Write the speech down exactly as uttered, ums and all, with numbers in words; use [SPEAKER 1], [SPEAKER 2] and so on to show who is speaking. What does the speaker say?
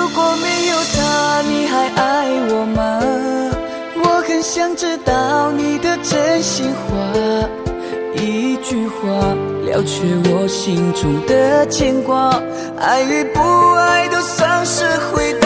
[SPEAKER 1] 果没有他，你还爱我吗？我很想知道你的真心话，一句话了却我心中的牵挂，爱与不爱都丧失回